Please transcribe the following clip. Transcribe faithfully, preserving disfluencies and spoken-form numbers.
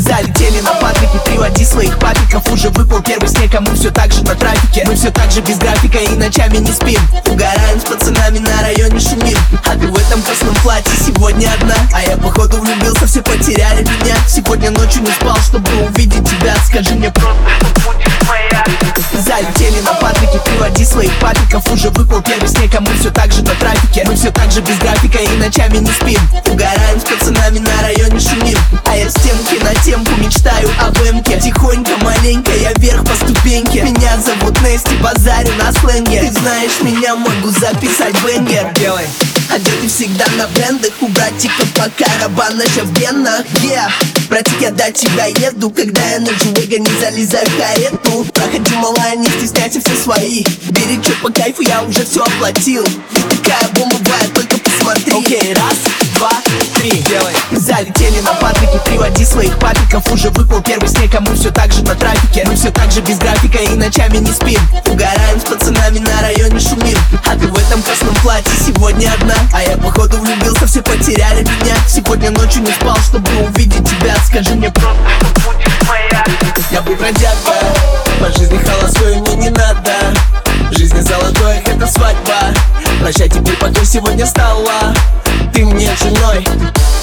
Залетели на Патрике, приводи своих папиков. Уже выпал первый снег, а мы все так же на трафике. Мы все так же без графика и ночами не спим. Угораем с пацанами, на районе шумим. А ты в этом красном платье сегодня одна. А я походу влюбился, все потеряли меня. Сегодня ночью не спал, чтобы увидеть тебя. Скажи мне просто, что будешь моя. Залетели на Патрике, приводи своих папиков. Уже выпал первый снег, а мы все так же на трафике. Мы все так же без графика и ночами не спим. Угораем с пацанами, на районе шумим. А я с темки на темку мечтаю об эмке. Тихонько, маленько, я вверх по ступеньке. Меня зовут Нести, базарю на сленге. Ты знаешь меня, могу записать бенгер. Делай. Одеты всегда на брендах, у братиков по карабанаша в генах. Yeah. Братик, я до тебя еду, когда я на джуэга не залезаю в карету. Проходи, малая, не стесняйся, все свои. Бери чё по кайфу, я уже все оплатил. Ты такая бомба, бывает, только посмотри. Окей, okay, раз, два, три, делай. Залетели на Патрике, приводи своих папиков. Уже выпал первый снег, а мы все так же на трафике. Мы все так же без графика и ночами не спим. Угораем с пацанами, на районе шумим. А ты в этом красном платье сегодня одна. А я походу влюбился, все потеряли меня. Сегодня ночью не спал, чтобы увидеть тебя. Скажи мне просто, что будешь моя. Я был бродяга, по жизни холостой, мне не надо. Жизнь золотой, это свадьба. Прощай, теперь покой сегодня стала ты мне женой.